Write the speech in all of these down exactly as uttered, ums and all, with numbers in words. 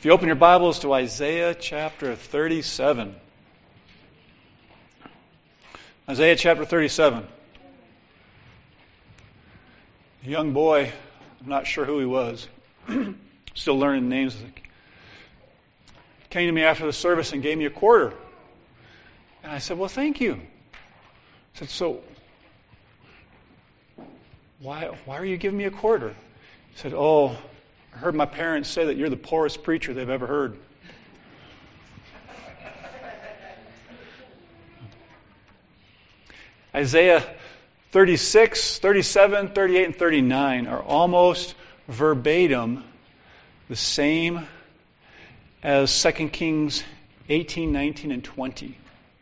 you open your Bibles to Isaiah chapter thirty-seven. Isaiah chapter thirty-seven. A young boy, I'm not sure who he was, still learning names, came to me after the service and gave me a quarter. And I said, well, thank you. I said, so why, why are you giving me a quarter? He said, oh, I heard my parents say that you're the poorest preacher they've ever heard. Isaiah thirty-six, thirty-seven, thirty-eight, and thirty-nine are almost verbatim the same as Second Kings eighteen, nineteen, and twenty.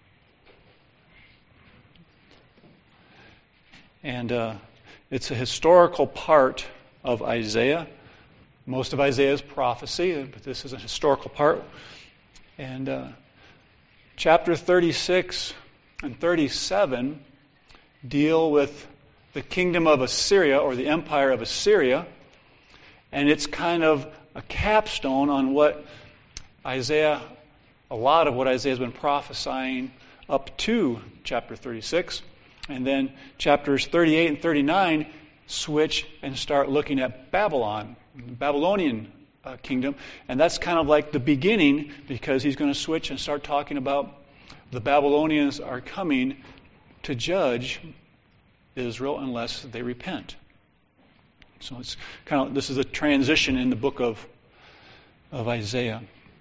And uh, it's a historical part of Isaiah. Most of Isaiah's prophecy, but this is a historical part. And uh, chapter thirty-six and thirty-seven deal with the kingdom of Assyria, or the empire of Assyria, and it's kind of a capstone on what Isaiah, a lot of what Isaiah has been prophesying up to chapter thirty-six. And then chapters thirty-eight and thirty-nine switch and start looking at Babylon, the Babylonian uh, kingdom. And that's kind of like the beginning, because he's going to switch and start talking about the Babylonians are coming to judge Israel unless they repent. So it's kind of, this is a transition in the book of, of Isaiah.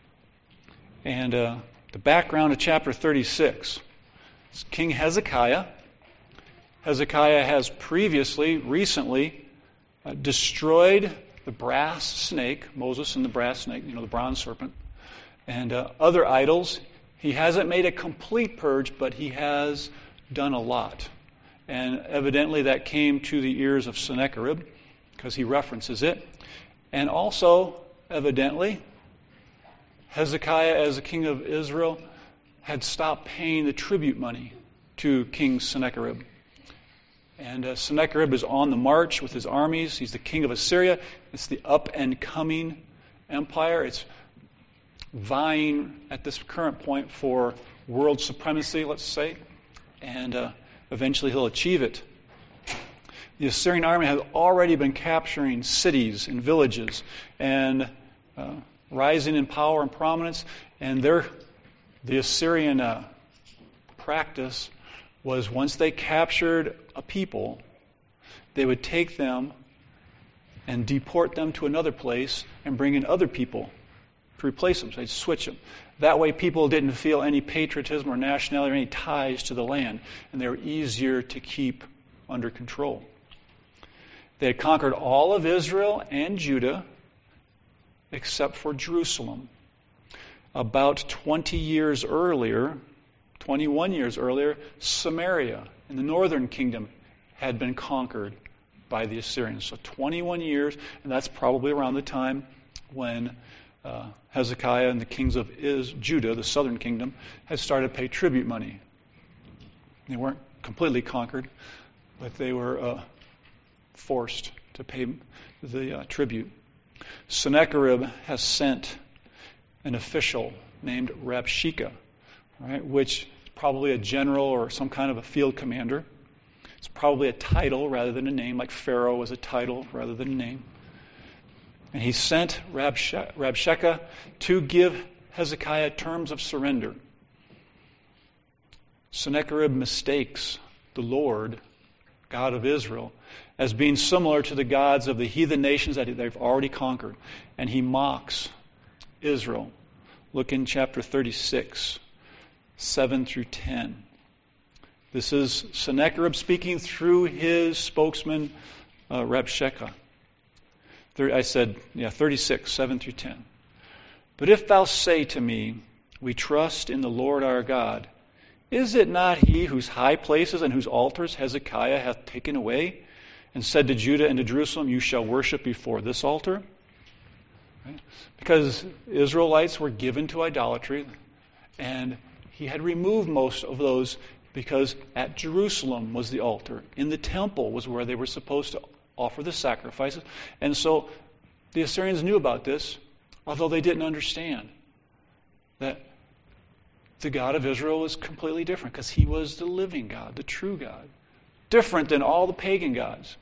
And uh, the background of chapter thirty-six is King Hezekiah. Hezekiah has previously, recently, uh, destroyed the brass snake, Moses and the brass snake, you know, the bronze serpent, and uh, other idols. He hasn't made a complete purge, but he has done a lot. And evidently that came to the ears of Sennacherib, because he references it. And also, evidently, Hezekiah, as the king of Israel, had stopped paying the tribute money to King Sennacherib. And uh, Sennacherib is on the march with his armies. He's the king of Assyria. It's the up-and-coming empire. It's vying at this current point for world supremacy, let's say. And uh, eventually he'll achieve it. The Assyrian army has already been capturing cities and villages and uh, rising in power and prominence. And their, the Assyrian uh, practice was, once they captured a people, they would take them and deport them to another place and bring in other people to replace them. So they'd switch them. That way people didn't feel any patriotism or nationality or any ties to the land, and they were easier to keep under control. They had conquered all of Israel and Judah except for Jerusalem. About twenty years earlier, twenty-one years earlier, Samaria in the northern kingdom had been conquered by the Assyrians. So twenty-one years, and that's probably around the time when uh, Hezekiah and the kings of Is, Judah, the southern kingdom, had started to pay tribute money. They weren't completely conquered, but they were uh, forced to pay the uh, tribute. Sennacherib has sent an official named Rabshakeh, right, which is probably a general or some kind of a field commander. It's probably a title rather than a name, like Pharaoh was a title rather than a name. And he sent Rabshakeh to give Hezekiah terms of surrender. Sennacherib mistakes the Lord, God of Israel, as being similar to the gods of the heathen nations that they've already conquered. And he mocks Israel. Look in chapter thirty-six, seven through ten. This is Sennacherib speaking through his spokesman, uh, Rabshakeh. I said, yeah, thirty-six, seven through ten. But if thou say to me, we trust in the Lord our God, is it not he whose high places and whose altars Hezekiah hath taken away, and said to Judah and to Jerusalem, you shall worship before this altar? Right? Because Israelites were given to idolatry, and he had removed most of those, because at Jerusalem was the altar. In the temple was where they were supposed to offer the sacrifices. And so the Assyrians knew about this. Although they didn't understand that the God of Israel was completely different, because he was the living God, the true God, different than all the pagan gods.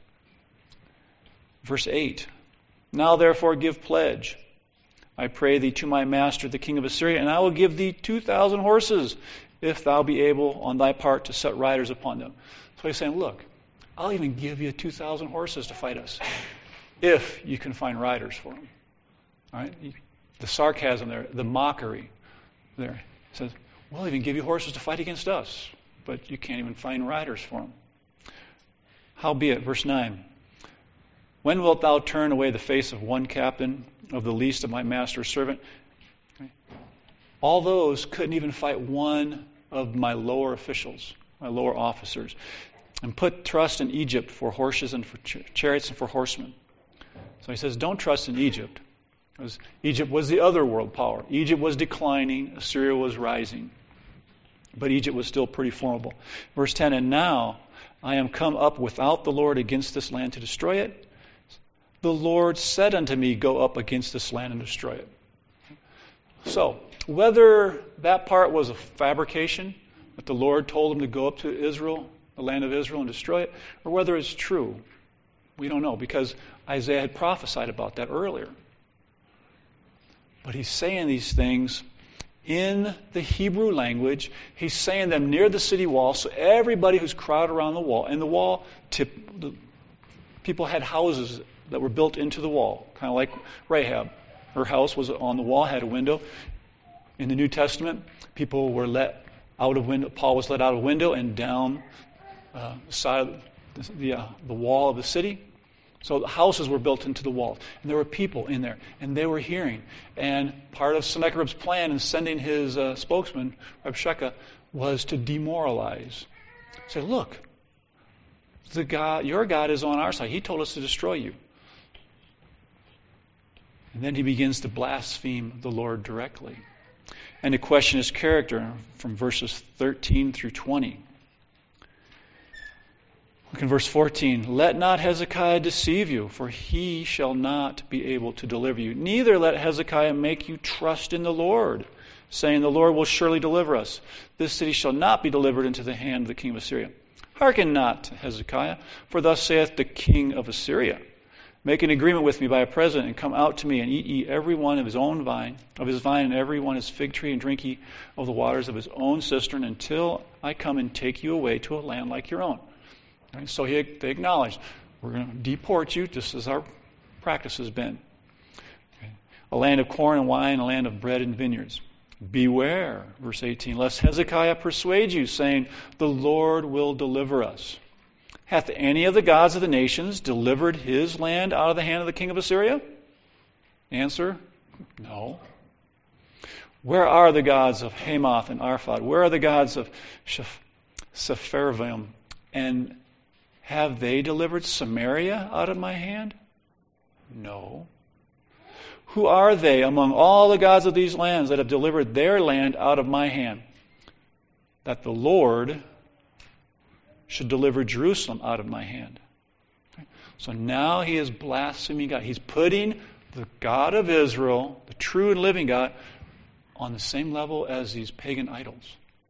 Verse eight, now therefore give pledge, I pray thee, to my master the king of Assyria, and I will give thee two thousand horses, if thou be able on thy part to set riders upon them. So he's saying, look, I'll even give you two thousand horses to fight us, if you can find riders for them. All right? The sarcasm there, the mockery there. He says, we'll even give you horses to fight against us, but you can't even find riders for them. Howbeit, verse nine, when wilt thou turn away the face of one captain of the least of my master's servant? All those couldn't even fight one of my lower officials, my lower officers, and put trust in Egypt for horses and for chariots and for horsemen. So he says, don't trust in Egypt, because Egypt was the other world power. Egypt was declining, Assyria was rising, but Egypt was still pretty formidable. Verse ten, and now I am come up without the Lord against this land to destroy it. The Lord said unto me, go up against this land and destroy it. So, whether that part was a fabrication, that the Lord told him to go up to Israel, the land of Israel, and destroy it, or whether it's true, we don't know, because Isaiah had prophesied about that earlier. But he's saying these things in the Hebrew language. He's saying them near the city wall, so everybody who's crowded around the wall, and the wall, tip, the, people had houses that were built into the wall, kind of like Rahab. Her house was on the wall, had a window. In the New Testament, people were let out of window. Paul was let out of a window and down uh, the side of the, the, uh, the wall of the city. So the houses were built into the wall. And there were people in there, and they were hearing. And part of Sennacherib's plan in sending his uh, spokesman, Rabshakeh, was to demoralize. Say, look, the God, your God is on our side. He told us to destroy you. And then he begins to blaspheme the Lord directly, and to question his character from verses thirteen through twenty. Look in verse fourteen. Let not Hezekiah deceive you, for he shall not be able to deliver you. Neither let Hezekiah make you trust in the Lord, saying, the Lord will surely deliver us. This city shall not be delivered into the hand of the king of Assyria. Hearken not to Hezekiah, for thus saith the king of Assyria, make an agreement with me by a present, and come out to me, and eat ye every one of his own vine, of his vine, and every one his fig tree, and drink ye of the waters of his own cistern, until I come and take you away to a land like your own. Right? So he, they acknowledged, we're going to deport you, just as our practice has been. Okay. A land of corn and wine, a land of bread and vineyards. Beware, verse eighteen, lest Hezekiah persuade you, saying, the Lord will deliver us. Hath any of the gods of the nations delivered his land out of the hand of the king of Assyria? Answer, no. Where are the gods of Hamath and Arphad? Where are the gods of Sepharvaim? And have they delivered Samaria out of my hand? No. Who are they among all the gods of these lands that have delivered their land out of my hand? That the Lord should deliver Jerusalem out of my hand. Okay. So now he is blaspheming God. He's putting the God of Israel, the true and living God, on the same level as these pagan idols.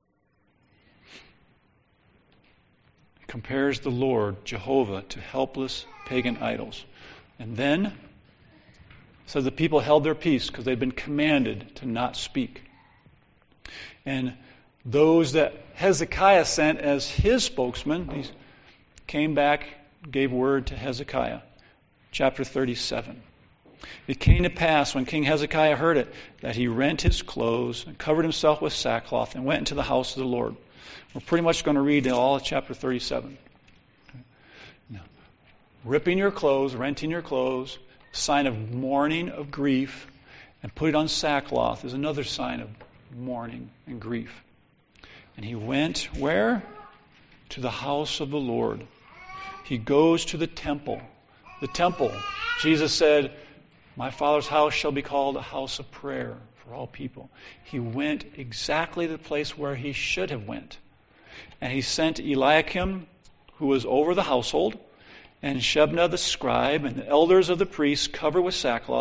He compares the Lord, Jehovah, to helpless pagan idols. And then says the people held their peace because they'd been commanded to not speak. And those that Hezekiah sent as his spokesman, these came back, gave word to Hezekiah. Chapter thirty-seven. It came to pass when King Hezekiah heard it, that he rent his clothes and covered himself with sackcloth and went into the house of the Lord. We're pretty much going to read all of chapter thirty-seven. Now, ripping your clothes, renting your clothes, sign of mourning, of grief, and put it on sackcloth is another sign of mourning and grief. And he went where? To the house of the Lord. He goes to the temple. The temple, Jesus said, my Father's house shall be called a house of prayer for all people. He went exactly to the place where he should have went. And he sent Eliakim, who was over the household, and Shebna the scribe, and the elders of the priests covered with sackcloth,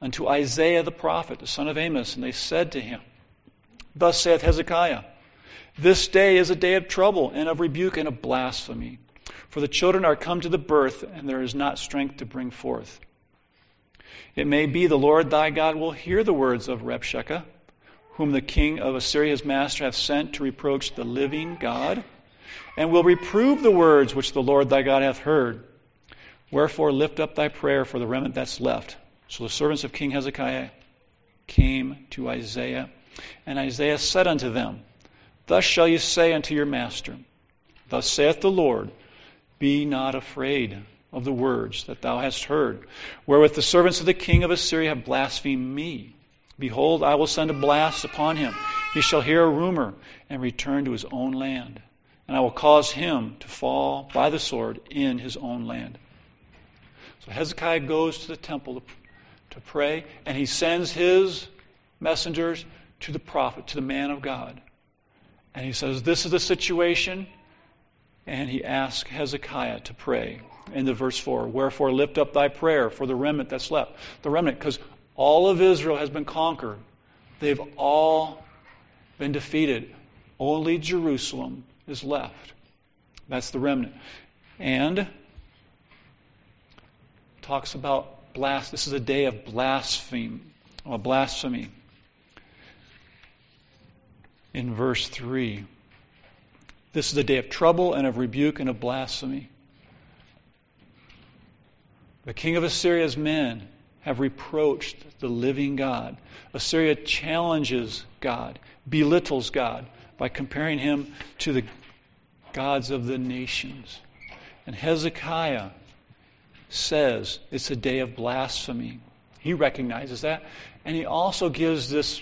unto Isaiah the prophet, the son of Amos, and they said to him, Thus saith Hezekiah, This day is a day of trouble, and of rebuke, and of blasphemy. For the children are come to the birth, and there is not strength to bring forth. It may be the Lord thy God will hear the words of Rabshakeh, whom the king of Assyria his master hath sent to reproach the living God, and will reprove the words which the Lord thy God hath heard. Wherefore lift up thy prayer for the remnant that's left. So the servants of King Hezekiah came to Isaiah, and Isaiah said unto them, Thus shall you say unto your master, Thus saith the Lord, Be not afraid of the words that thou hast heard, wherewith the servants of the king of Assyria have blasphemed me. Behold, I will send a blast upon him. He shall hear a rumor and return to his own land. And I will cause him to fall by the sword in his own land. So Hezekiah goes to the temple to, to pray, and he sends his messengers to the prophet, to the man of God. And he says, This is the situation. And he asks Hezekiah to pray. In the verse four, Wherefore lift up thy prayer for the remnant that's left. The remnant, because all of Israel has been conquered. They've all been defeated. Only Jerusalem is left. That's the remnant. And talks about blast. This is a day of blasphemy. Or blasphemy. In verse three. This is a day of trouble and of rebuke and of blasphemy. The king of Assyria's men have reproached the living God. Assyria challenges God, belittles God by comparing him to the gods of the nations. And Hezekiah says it's a day of blasphemy. He recognizes that. And he also gives this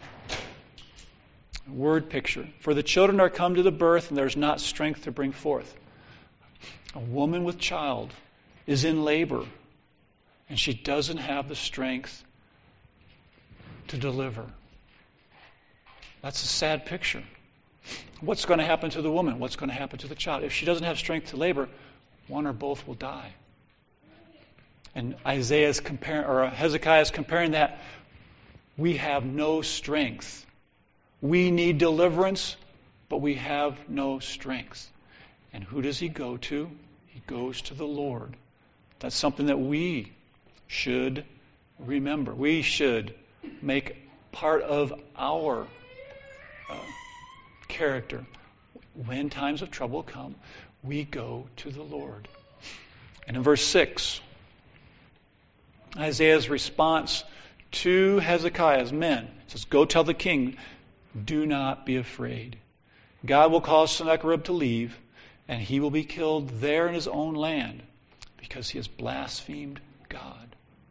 word picture. For the children are come to the birth, and there's not strength to bring forth. A woman with child is in labor, and she doesn't have the strength to deliver. That's a sad picture. What's going to happen to the woman? What's going to happen to the child? If she doesn't have strength to labor, one or both will die. And Isaiah's comparing, or Hezekiah is comparing that. We have no strength. We need deliverance, but we have no strength. And who does he go to? He goes to the Lord. That's something that we should remember. We should make part of our uh, character. When times of trouble come, we go to the Lord. And in verse six, Isaiah's response to Hezekiah's men says, Go tell the king, do not be afraid. God will cause Sennacherib to leave, and he will be killed there in his own land, because he has blasphemed God.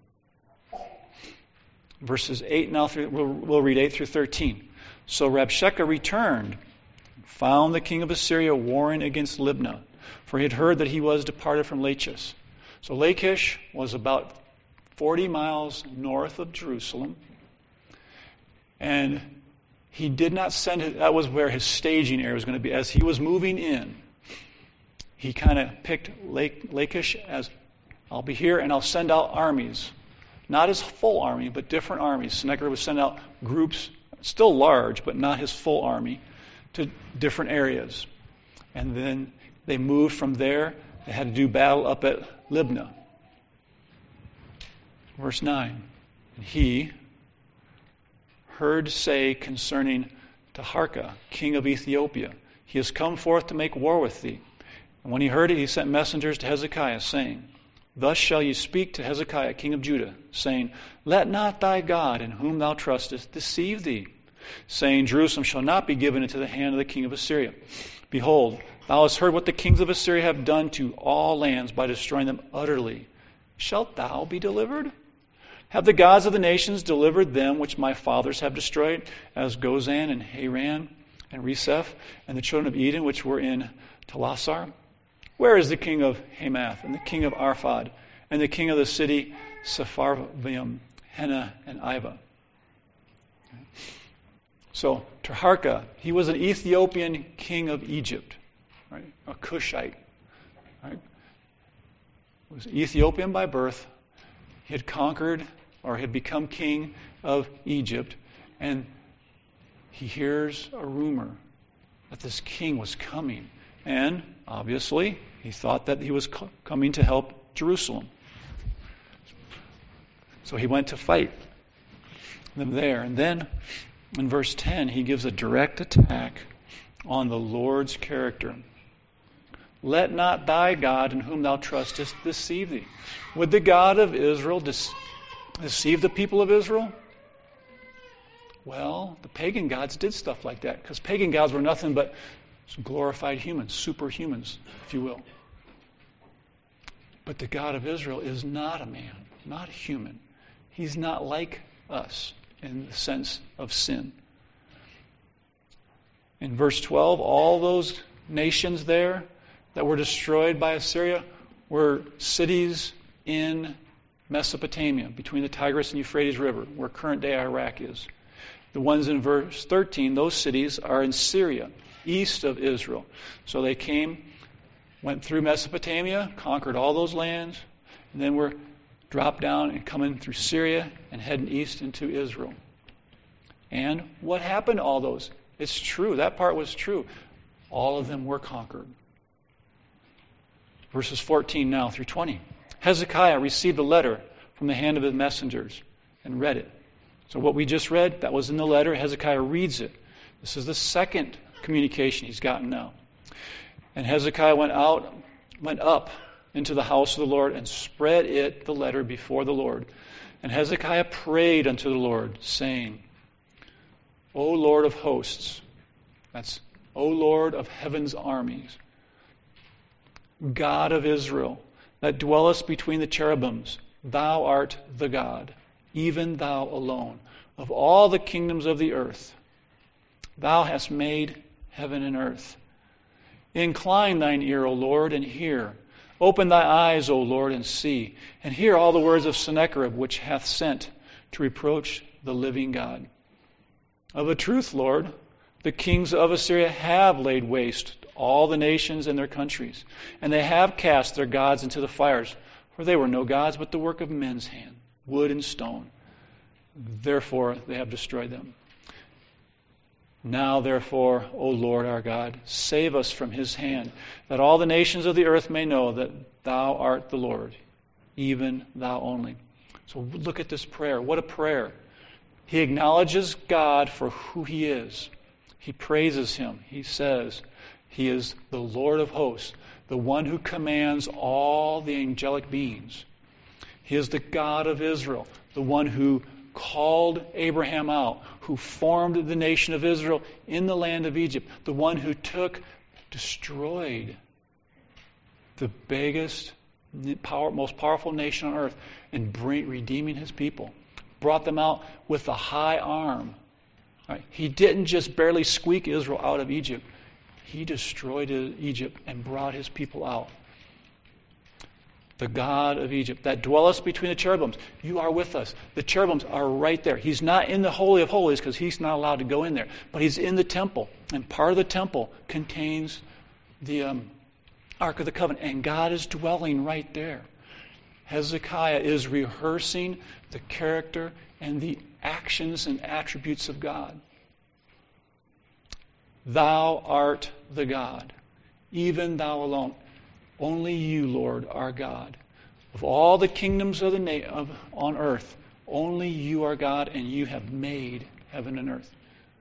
Verses eight now through, we'll, we'll read eight through thirteen. So Rabshakeh returned, found the king of Assyria warring against Libnah, for he had heard that he was departed from Lachish. So Lachish was about forty miles north of Jerusalem, and he did not send it. That was where his staging area was going to be. As he was moving in, he kind of picked Lake, Lachish as, I'll be here and I'll send out armies. Not his full army, but different armies. Sennacherib would send out groups, still large, but not his full army, to different areas. And then they moved from there. They had to do battle up at Libnah. Verse nine. And he heard say concerning Taharka, king of Ethiopia, He has come forth to make war with thee. And when he heard it, he sent messengers to Hezekiah, saying, Thus shall you speak to Hezekiah, king of Judah, saying, Let not thy God, in whom thou trustest, deceive thee, saying, Jerusalem shall not be given into the hand of the king of Assyria. Behold, thou hast heard what the kings of Assyria have done to all lands by destroying them utterly. Shalt thou be delivered? Have the gods of the nations delivered them which my fathers have destroyed, as Gozan and Haran and Reseph, and the children of Eden which were in Telassar? Where is the king of Hamath, and the king of Arphad, and the king of the city Sepharvaim, Hena, and Iva? So, Taharka, he was an Ethiopian king of Egypt, right? A Cushite. Right? He was Ethiopian by birth. He had conquered or had become king of Egypt, and he hears a rumor that this king was coming. And obviously, he thought that he was co- coming to help Jerusalem. So he went to fight them there. And then in verse ten, he gives a direct attack on the Lord's character. Let not thy God in whom thou trustest deceive thee. Would the God of Israel de- deceive the people of Israel? Well, the pagan gods did stuff like that, because pagan gods were nothing but glorified humans, superhumans, if you will. But the God of Israel is not a man, not human. He's not like us in the sense of sin. In verse twelve, all those nations there that were destroyed by Assyria were cities in Mesopotamia, between the Tigris and Euphrates River, where current-day Iraq is. The ones in verse thirteen, those cities are in Syria, east of Israel. So they came, went through Mesopotamia, conquered all those lands, and then were dropped down and coming through Syria and heading east into Israel. And what happened to all those? It's true. That part was true. All of them were conquered. Verses fourteen now through twenty. Hezekiah received a letter from the hand of his messengers and read it. So what we just read, that was in the letter. Hezekiah reads it. This is the second communication he's gotten now. And Hezekiah went out, went up into the house of the Lord and spread it, the letter, before the Lord. And Hezekiah prayed unto the Lord, saying, O Lord of hosts, that's O Lord of heaven's armies, God of Israel, that dwellest between the cherubims, thou art the God, even thou alone, of all the kingdoms of the earth. Thou hast made heaven and earth. Incline thine ear, O Lord, and hear. Open thy eyes, O Lord, and see, and hear all the words of Sennacherib, which hath sent to reproach the living God. Of a truth, Lord, the kings of Assyria have laid waste all the nations and their countries, and they have cast their gods into the fires, for they were no gods but the work of men's hand, wood and stone. Therefore they have destroyed them. Now, therefore, O Lord our God, save us from his hand, that all the nations of the earth may know that thou art the Lord, even thou only. So look at this prayer. What a prayer. He acknowledges God for who he is. He praises him. He says he is the Lord of hosts, the one who commands all the angelic beings. He is the God of Israel, the one who called Abraham out, who formed the nation of Israel in the land of Egypt, the one who took, destroyed the biggest, power, most powerful nation on earth and bring, redeeming his people. Brought them out with a high arm. Right? He didn't just barely squeak Israel out of Egypt. He destroyed Egypt and brought his people out. The God of Egypt, that dwelleth between the cherubims. You are with us. The cherubims are right there. He's not in the Holy of Holies because he's not allowed to go in there. But he's in the temple. And part of the temple contains the um, Ark of the Covenant. And God is dwelling right there. Hezekiah is rehearsing the character and the actions and attributes of God. Thou art the God, even thou alone. Only you, Lord, are God. Of all the kingdoms of the na- of, on earth, only you are God, and you have made heaven and earth.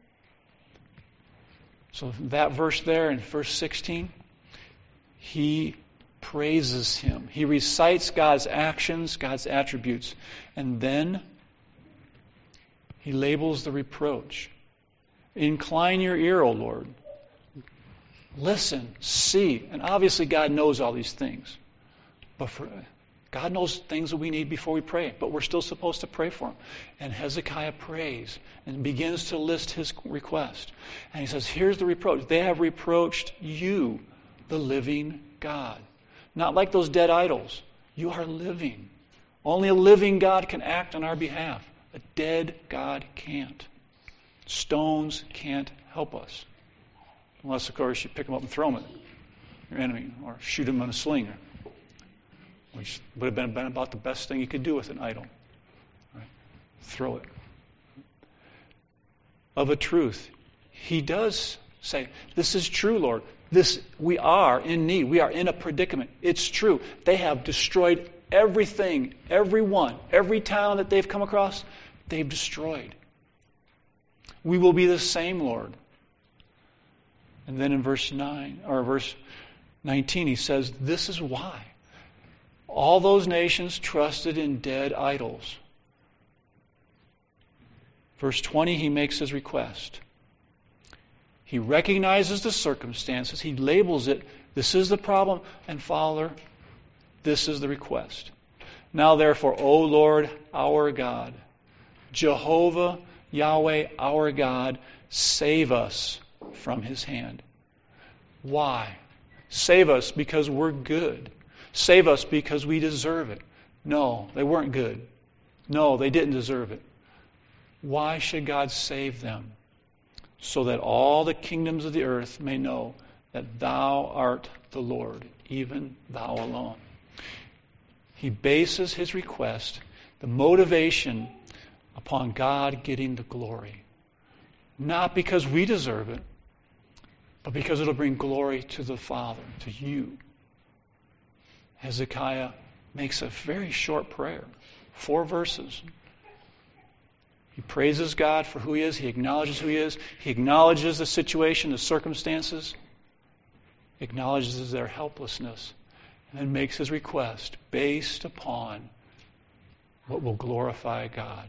So that verse there in verse sixteen, he praises him. He recites God's actions, God's attributes, and then he labels the reproach. Incline your ear, O Lord. Listen, see. And obviously God knows all these things. But for, God knows things that we need before we pray. But we're still supposed to pray for him. And Hezekiah prays and begins to list his request. And he says, here's the reproach. They have reproached you, the living God. Not like those dead idols. You are living. Only a living God can act on our behalf. A dead God can't. Stones can't help us. Unless, of course, you pick them up and throw them at your enemy or shoot them in a sling, which would have been, been about the best thing you could do with an idol. Right? throw it. Of a truth, he does say, this is true, Lord. This, we are in need. We are in a predicament. It's true. They have destroyed everything, everyone, every town that they've come across, they've destroyed. We will be the same, Lord. And then in verse nine, or verse nineteen, he says, this is why. All those nations trusted in dead idols. Verse twenty, he makes his request. He recognizes the circumstances. He labels it, this is the problem, and Father, this is the request. Now therefore, O Lord, our God, Jehovah, Yahweh, our God, save us from his hand. Why? Save us because we're good. Save us because we deserve it. No, they weren't good. No, they didn't deserve it. Why should God save them? So that all the kingdoms of the earth may know that thou art the Lord, even thou alone. He bases his request, the motivation, upon God getting the glory. Not because we deserve it, but because it'll bring glory to the Father, to you. Hezekiah makes a very short prayer, four verses. He praises God for who he is. He acknowledges who he is. He acknowledges the situation, the circumstances. He acknowledges their helplessness. And then makes his request based upon what will glorify God.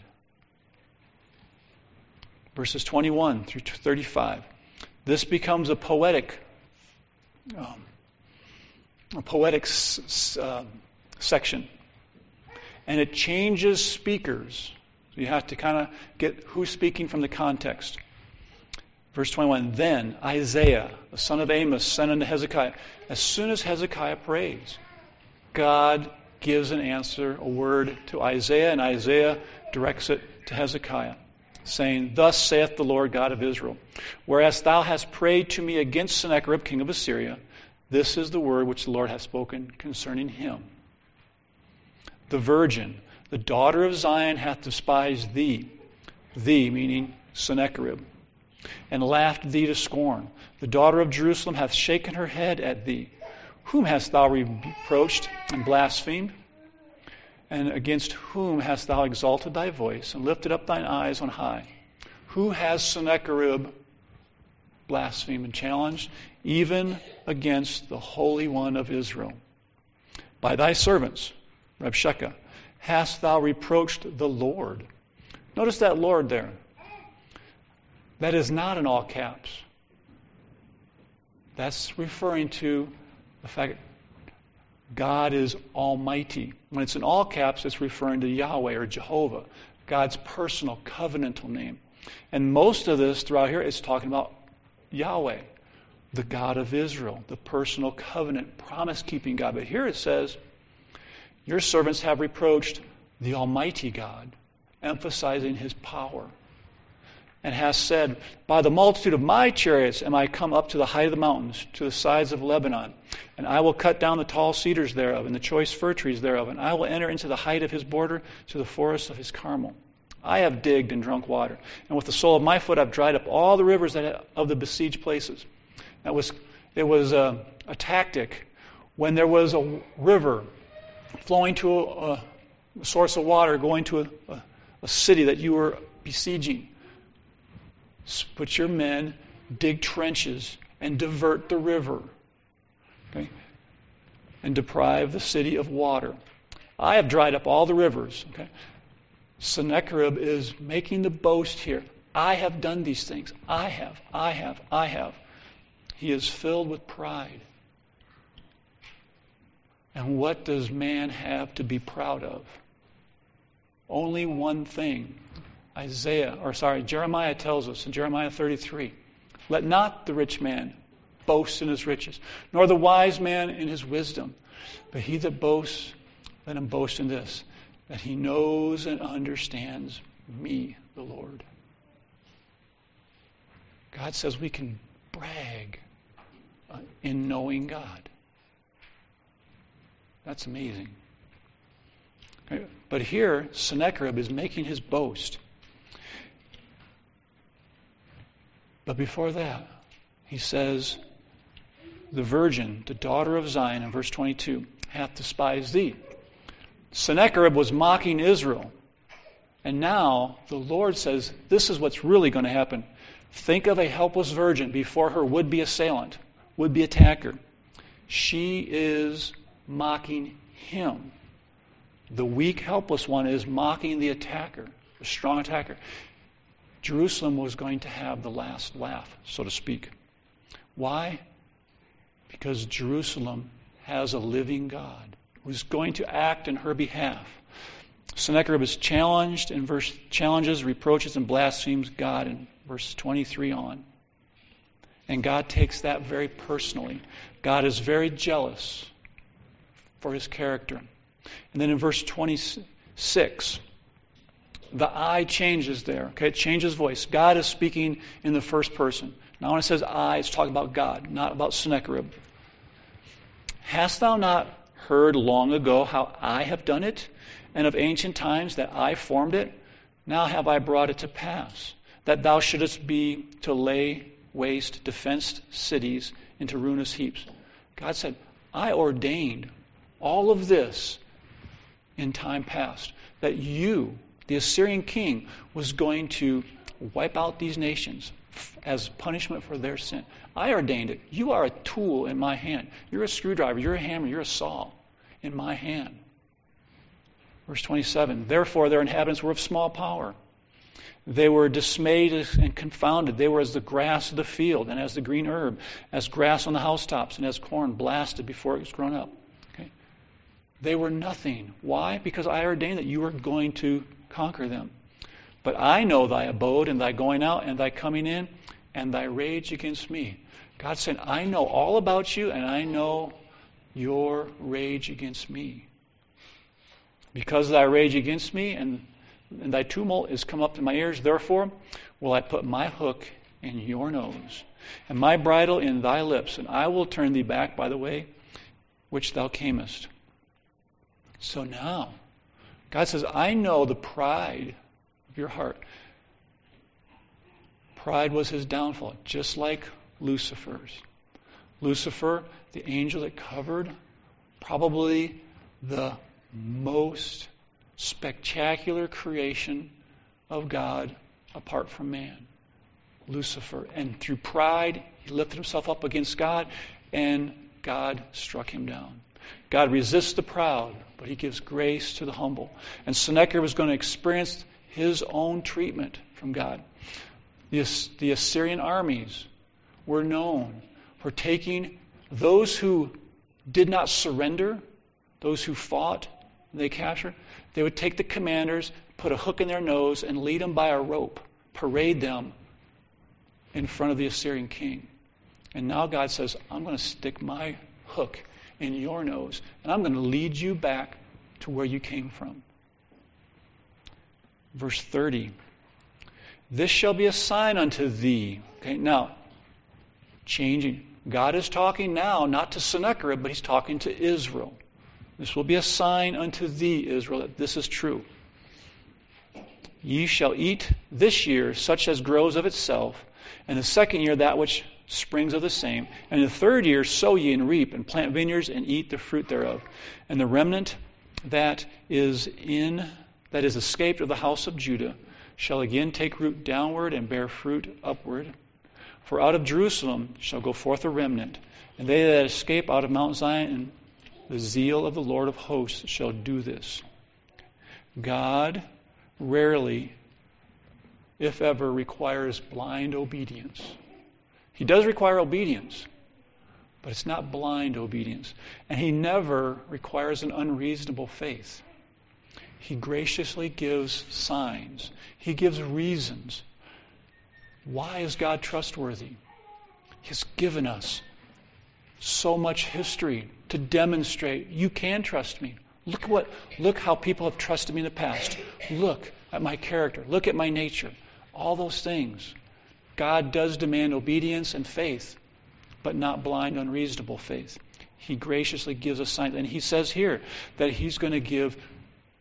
Verses twenty-one through thirty-five. This becomes a poetic, um, a poetic s- uh, section. And it changes speakers. You have to kind of get who's speaking from the context. Verse twenty-one, then Isaiah, the son of Amos, sent unto Hezekiah. As soon as Hezekiah prays, God gives an answer, a word to Isaiah, and Isaiah directs it to Hezekiah, saying, thus saith the Lord God of Israel, whereas thou hast prayed to me against Sennacherib, king of Assyria, this is the word which the Lord hath spoken concerning him. The virgin, the daughter of Zion, hath despised thee, thee meaning Sennacherib, and laughed thee to scorn. The daughter of Jerusalem hath shaken her head at thee. Whom hast thou reproached and blasphemed? And against whom hast thou exalted thy voice and lifted up thine eyes on high? Who has Sennacherib blasphemed and challenged? Even against the Holy One of Israel. By thy servants, Rabshakeh, hast thou reproached the Lord. Notice that Lord there. That is not in all caps. That's referring to the fact that God is almighty. When it's in all caps, it's referring to Yahweh or Jehovah, God's personal covenantal name. And most of this throughout here is talking about Yahweh, the God of Israel, the personal covenant, promise-keeping God. But here it says, your servants have reproached the Almighty God, emphasizing his power, and has said, by the multitude of my chariots am I come up to the height of the mountains, to the sides of Lebanon, and I will cut down the tall cedars thereof, and the choice fir trees thereof, and I will enter into the height of his border, to the forest of his Carmel. I have digged and drunk water, and with the sole of my foot I've dried up all the rivers that of the besieged places. That was, it was a, a tactic when there was a river flowing to a, a source of water, going to a, a, a city that you were besieging. Put your men, dig trenches, and divert the river. Okay? And deprive the city of water. I have dried up all the rivers. Okay? Sennacherib is making the boast here. I have done these things. I have, I have, I have. He is filled with pride. And what does man have to be proud of? Only one thing. Isaiah, or sorry, Jeremiah tells us in Jeremiah thirty-three, let not the rich man boast in his riches, nor the wise man in his wisdom, but he that boasts, let him boast in this, that he knows and understands me, the Lord. God says we can brag in knowing God. That's amazing. But But here, Sennacherib is making his boast. But before that, he says, the virgin, the daughter of Zion, in verse twenty-two, hath despised thee. Sennacherib was mocking Israel. And now the Lord says, this is what's really going to happen. Think of a helpless virgin before her would-be assailant, would-be attacker. She is mocking him. The weak, helpless one is mocking the attacker, the strong attacker. Jerusalem was going to have the last laugh, so to speak. Why? Because Jerusalem has a living God who's going to act in her behalf. Sennacherib is challenged in verse challenges, reproaches, and blasphemes God in verse twenty-three on. And God takes that very personally. God is very jealous for his character. And then in verse twenty-six, the I changes there. Okay, it changes voice. God is speaking in the first person. Now when it says I, it's talking about God, not about Sennacherib. Hast thou not heard long ago how I have done it, and of ancient times that I formed it? Now have I brought it to pass, that thou shouldest be to lay waste defenced cities into ruinous heaps. God said, I ordained all of this in time past, that you, the Assyrian king, was going to wipe out these nations as punishment for their sin. I ordained it. You are a tool in my hand. You're a screwdriver, you're a hammer, you're a saw in my hand. Verse twenty-seven, therefore their inhabitants were of small power. They were dismayed and confounded. They were as the grass of the field and as the green herb, as grass on the housetops and as corn blasted before it was grown up. Okay? They were nothing. Why? Because I ordained that you were going to conquer them. But I know thy abode and thy going out and thy coming in and thy rage against me. God said, I know all about you and I know your rage against me. Because thy rage against me and, and thy tumult is come up to my ears, therefore will I put my hook in your nose and my bridle in thy lips, and I will turn thee back by the way which thou camest. So now, God says, I know the pride of your heart. Pride was his downfall, just like Lucifer's. Lucifer, the angel that covered probably the most spectacular creation of God apart from man. Lucifer. And through pride, he lifted himself up against God, and God struck him down. God resists the proud, but he gives grace to the humble. And Sennacherib was going to experience his own treatment from God. The, the Assyrian armies were known for taking those who did not surrender, those who fought, and they captured. They would take the commanders, put a hook in their nose, and lead them by a rope, parade them in front of the Assyrian king. And now God says, I'm going to stick my hook in your nose, and I'm going to lead you back to where you came from. Verse thirty. This shall be a sign unto thee. Okay, now, changing. God is talking now, not to Sennacherib, but he's talking to Israel. This will be a sign unto thee, Israel, that this is true. Ye shall eat this year such as grows of itself, and the second year that which springs of the same, and the third year sow ye and reap, and plant vineyards and eat the fruit thereof. And the remnant that is in that is escaped of the house of Judah shall again take root downward and bear fruit upward. For out of Jerusalem shall go forth a remnant, and they that escape out of Mount Zion, and the zeal of the Lord of hosts shall do this. God rarely, if ever, requires blind obedience. He does require obedience, but it's not blind obedience. And he never requires an unreasonable faith. He graciously gives signs. He gives reasons. Why is God trustworthy? He's given us so much history to demonstrate you can trust me. Look what look how people have trusted me in the past. Look at my character. Look at my nature. All those things. God does demand obedience and faith, but not blind, unreasonable faith. He graciously gives us signs. And he says here that he's going to give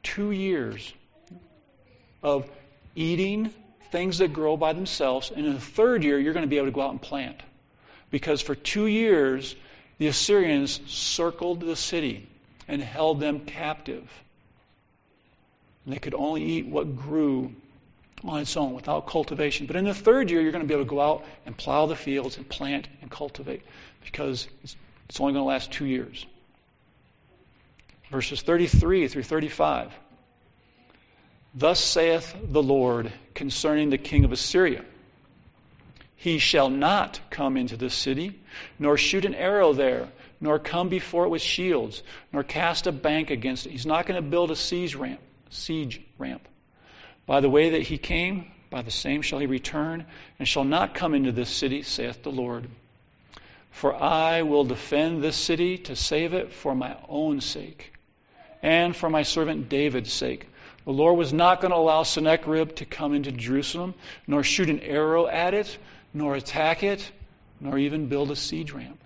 two years of eating things that grow by themselves, and in the third year, you're going to be able to go out and plant. Because for two years, the Assyrians circled the city and held them captive. And they could only eat what grew on its own without cultivation. But in the third year, you're going to be able to go out and plow the fields and plant and cultivate, because it's, it's only going to last two years. Verses thirty-three through thirty-five. Thus saith the Lord concerning the king of Assyria, he shall not come into this city, nor shoot an arrow there, nor come before it with shields, nor cast a bank against it. He's not going to build a siege ramp. Siege ramp. By the way that he came, by the same shall he return, and shall not come into this city, saith the Lord. For I will defend this city to save it for my own sake, and for my servant David's sake. The Lord was not going to allow Sennacherib to come into Jerusalem, nor shoot an arrow at it, nor attack it, nor even build a siege ramp.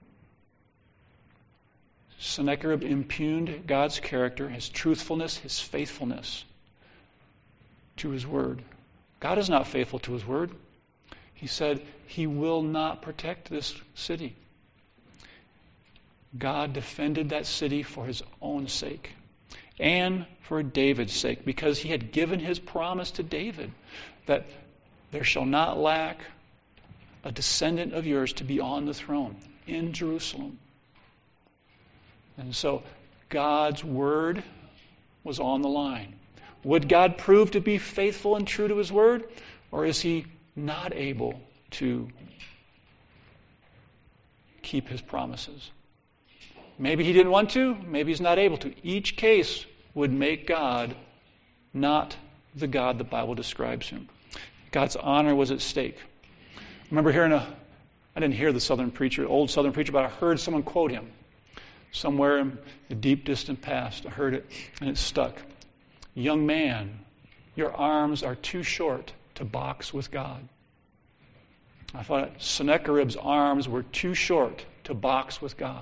Sennacherib impugned God's character, His truthfulness, His faithfulness to His word. God is not faithful to His word. He said He will not protect this city. God defended that city for His own sake and for David's sake, because He had given His promise to David that there shall not lack a descendant of yours to be on the throne in Jerusalem. And so God's word was on the line. Would God prove to be faithful and true to His word, or is He not able to keep His promises? Maybe He didn't want to, maybe He's not able to. Each case would make God not the God the Bible describes Him. God's honor was at stake. I remember hearing a, I didn't hear the Southern preacher, old Southern preacher, but I heard someone quote him somewhere in the deep, distant past. I heard it, and it stuck. Young man, your arms are too short to box with God. I thought Sennacherib's arms were too short to box with God.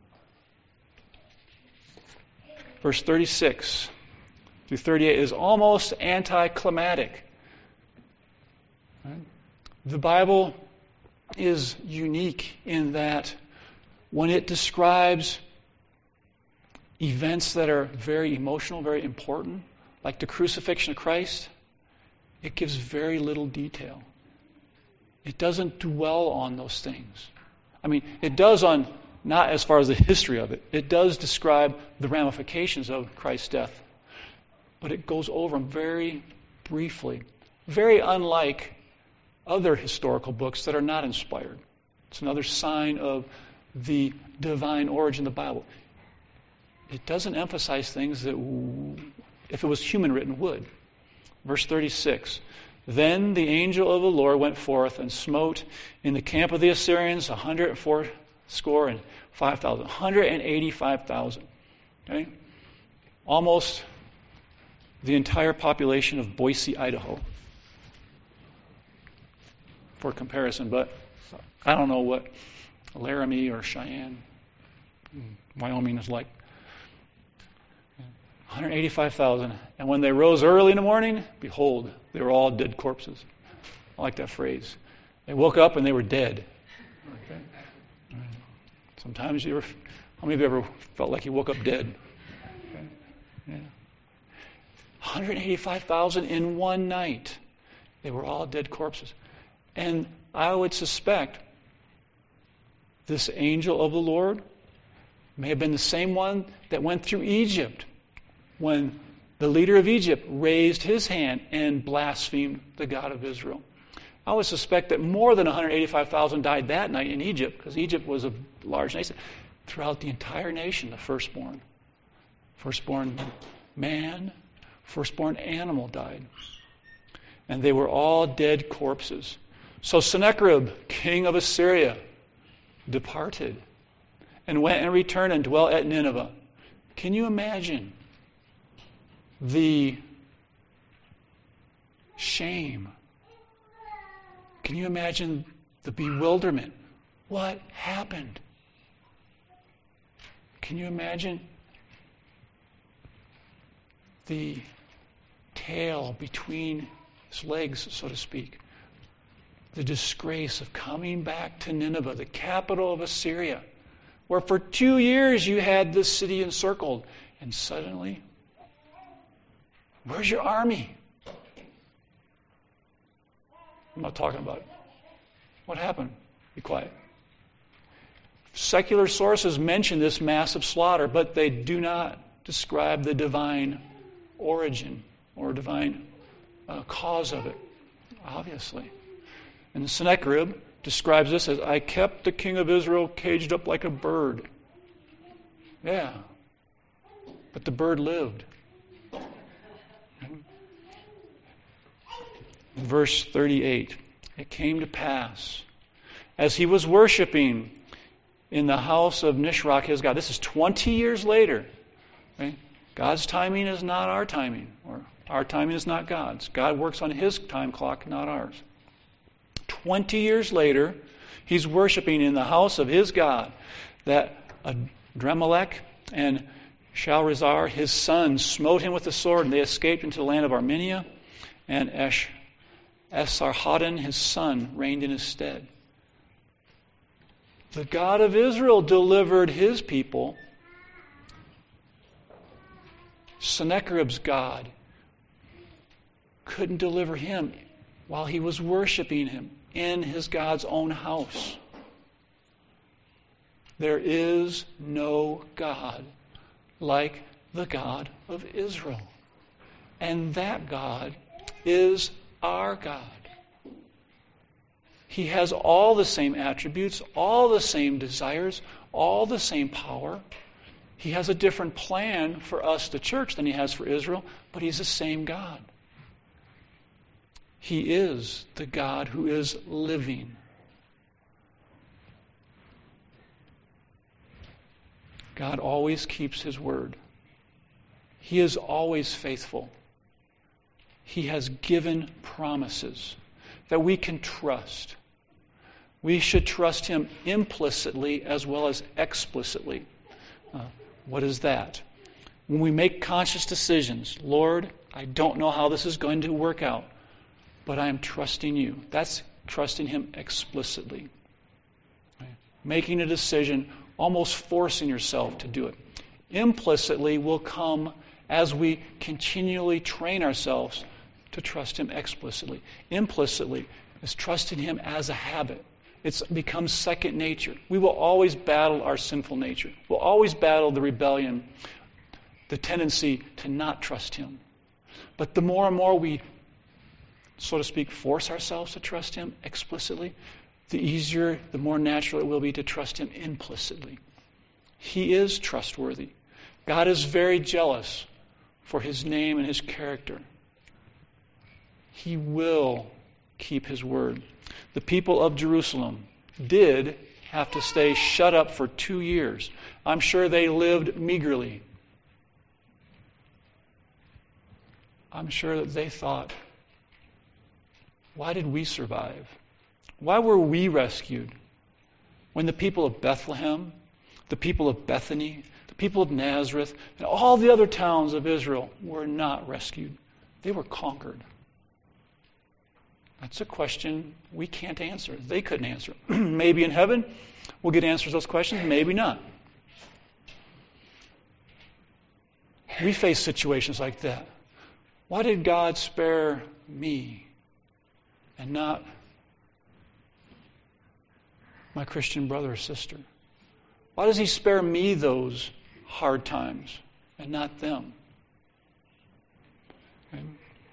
Verse thirty-six through thirty-eight is almost anticlimactic. Right? The Bible is unique in that when it describes events that are very emotional, very important, like the crucifixion of Christ, it gives very little detail. It doesn't dwell on those things. I mean, it does on, not as far as the history of it, it does describe the ramifications of Christ's death, but it goes over them very briefly, very unlike other historical books that are not inspired. It's another sign of the divine origin of the Bible. It doesn't emphasize things that, if it was human written, would. Verse thirty-six, then the angel of the Lord went forth and smote in the camp of the Assyrians a hundred and four score and five thousand, one hundred and eighty-five thousand. Okay, almost the entire population of Boise, Idaho. For comparison, but I don't know what Laramie or Cheyenne, Wyoming is like. one hundred eighty-five thousand. And when they rose early in the morning, behold, they were all dead corpses. I like that phrase. They woke up and they were dead. Okay. Sometimes you ever, how many of you ever felt like you woke up dead? Okay. Yeah. one hundred eighty-five thousand in one night. They were all dead corpses. And I would suspect this angel of the Lord may have been the same one that went through Egypt when the leader of Egypt raised his hand and blasphemed the God of Israel. I would suspect that more than one hundred eighty-five thousand died that night in Egypt, because Egypt was a large nation. Throughout the entire nation, the firstborn. Firstborn man, firstborn animal died. And they were all dead corpses. So Sennacherib, king of Assyria, departed and went and returned and dwelt at Nineveh. Can you imagine the shame? Can you imagine the bewilderment? What happened? Can you imagine? the tail between his legs, so to speak. The disgrace of coming back to Nineveh, the capital of Assyria, where for two years you had this city encircled, and suddenly, where's your army? I'm not talking about it. What happened? Be quiet. Secular sources mention this massive slaughter, but they do not describe the divine origin or divine uh, cause of it, obviously. And Sennacherib describes this as, I kept the king of Israel caged up like a bird. Yeah. But the bird lived. Verse thirty-eight. It came to pass, as he was worshiping in the house of Nisroch his God. This is twenty years later. Right? God's timing is not our timing, or our timing is not God's. God works on his time clock, not ours. Twenty years later, he's worshiping in the house of his God, that Adremelech and Shalrezer, his sons, smote him with the sword, and they escaped into the land of Armenia, and Esh Esarhaddon, his son, reigned in his stead. The God of Israel delivered his people. Sennacherib's God couldn't deliver him while he was worshiping him in his God's own house. There is no God like the God of Israel. And that God is our God. He has all the same attributes, all the same desires, all the same power. He has a different plan for us, the church, than he has for Israel, but he's the same God. He is the God who is living. God always keeps his word. He is always faithful. He has given promises that we can trust. We should trust him implicitly as well as explicitly. Uh, what is that? When we make conscious decisions, Lord, I don't know how this is going to work out, but I am trusting you. That's trusting him explicitly. Right? Making a decision, almost forcing yourself to do it. Implicitly will come as we continually train ourselves to trust him explicitly. Implicitly is trusting him as a habit. It's becomes second nature. We will always battle our sinful nature. We'll always battle the rebellion, the tendency to not trust him. But the more and more we, so to speak, force ourselves to trust him explicitly, the easier, the more natural it will be to trust him implicitly. He is trustworthy. God is very jealous for his name and his character. He will keep his word. The people of Jerusalem did have to stay shut up for two years. I'm sure they lived meagerly. I'm sure that they thought, why did we survive? Why were we rescued? When the people of Bethlehem, the people of Bethany, the people of Nazareth, and all the other towns of Israel were not rescued. They were conquered. That's a question we can't answer. They couldn't answer. Maybe in heaven we'll get answers to those questions, maybe not. We face situations like that. Why did God spare me and not my Christian brother or sister? Why does he spare me those hard times and not them? Okay.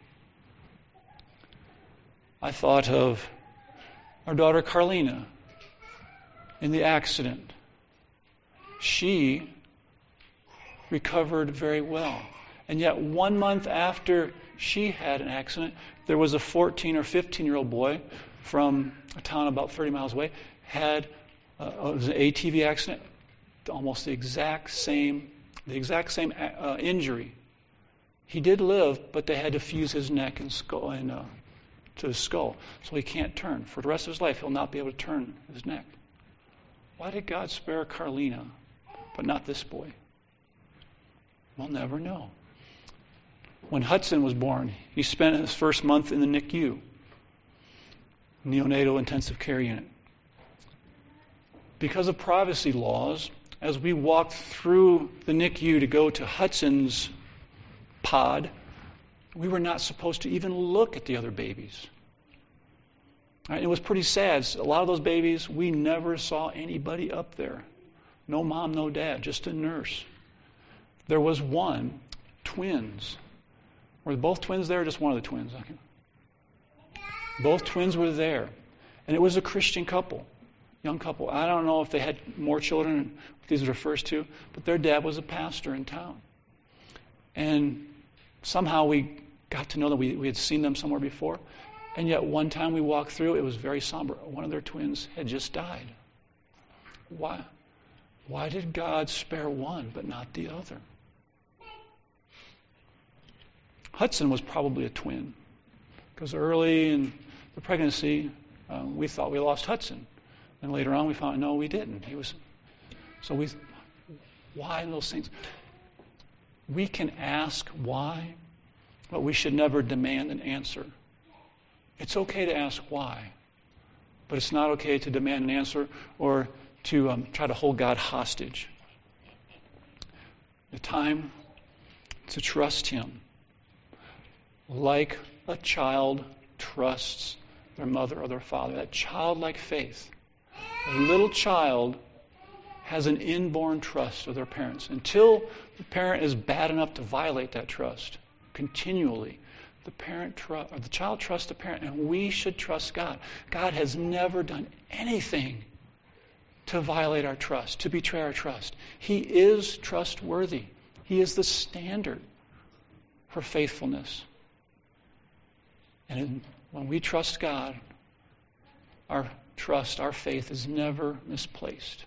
I thought of our daughter Carlina in the accident. She recovered very well. And yet one month after she had an accident, there was a fourteen or fifteen-year-old boy from a town about thirty miles away, had uh, it was an A T V accident, almost the exact same, the exact same uh, injury. He did live, but they had to fuse his neck and skull and uh, to his skull, so he can't turn. For the rest of his life, he'll not be able to turn his neck. Why did God spare Carlina, but not this boy? We'll never know. When Hudson was born, he spent his first month in the N I C U, neonatal intensive care unit. Because of privacy laws, as we walked through the N I C U to go to Hudson's pod, we were not supposed to even look at the other babies. Right? It was pretty sad. A lot of those babies, we never saw anybody up there. No mom, no dad, just a nurse. There was one, twins. Were both twins there or just one of the twins? Okay. Both twins were there. And it was a Christian couple, young couple. I don't know if they had more children, if these are their first two, but their dad was a pastor in town. And somehow we got to know that we, we had seen them somewhere before. And yet one time we walked through, it was very somber. One of their twins had just died. Why? Why did God spare one but not the other? Hudson was probably a twin. Because early in the pregnancy, uh, we thought we lost Hudson. And later on we found, no, we didn't. He was. So we, why those things? We can ask why, but we should never demand an answer. It's okay to ask why, but it's not okay to demand an answer or to um, try to hold God hostage. The time to trust Him, like a child trusts their mother or their father. That childlike faith. A little child has an inborn trust of their parents until the parent is bad enough to violate that trust continually. The parent tr- or the child trusts the parent, and we should trust God. God has never done anything to violate our trust, to betray our trust. He is trustworthy. He is the standard for faithfulness. And when we trust God, our trust, our faith is never misplaced.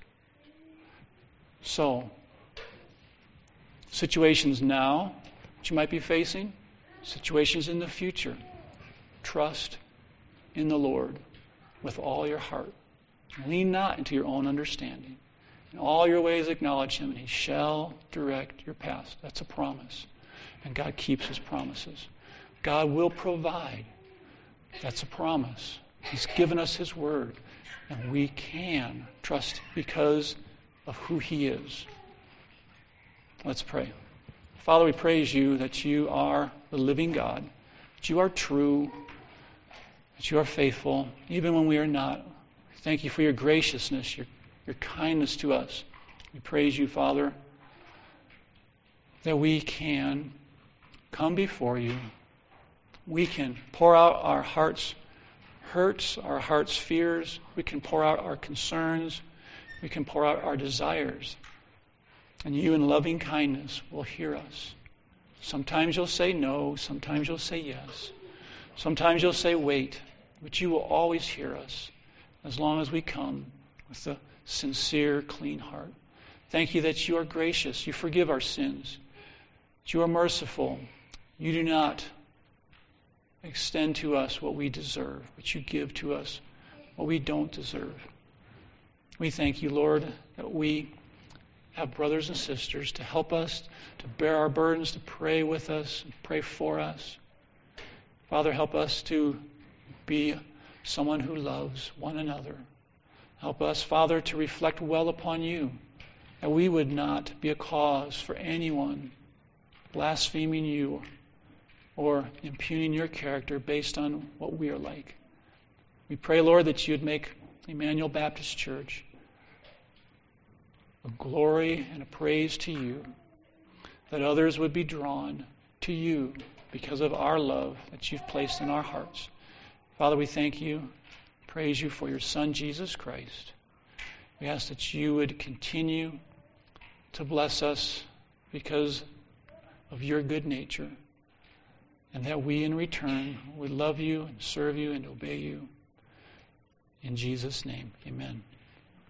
So, situations now that you might be facing, situations in the future, trust in the Lord with all your heart. Lean not into your own understanding. In all your ways acknowledge Him, and He shall direct your paths. That's a promise. And God keeps His promises. God will provide. That's a promise. He's given us His word. And we can trust because of who He is. Let's pray. Father, we praise You that You are the living God, that You are true, that You are faithful, even when we are not. Thank You for Your graciousness, Your, your kindness to us. We praise You, Father, that we can come before You. We can pour out our heart's hurts, our heart's fears. We can pour out our concerns. We can pour out our desires. And You in loving kindness will hear us. Sometimes You'll say no. Sometimes You'll say yes. Sometimes You'll say wait. But You will always hear us as long as we come with a sincere, clean heart. Thank You that You are gracious. You forgive our sins. That You are merciful. You do not extend to us what we deserve, but You give to us what we don't deserve. We thank You, Lord, that we have brothers and sisters to help us, to bear our burdens, to pray with us, and pray for us. Father, help us to be someone who loves one another. Help us, Father, to reflect well upon You, that we would not be a cause for anyone blaspheming You or impugning Your character based on what we are like. We pray, Lord, that You'd make Emmanuel Baptist Church a glory and a praise to You, that others would be drawn to You because of our love that You've placed in our hearts. Father, we thank You, praise You for Your Son, Jesus Christ. We ask that You would continue to bless us because of Your good nature, and that we in return would love You and serve You and obey You. In Jesus' name, amen.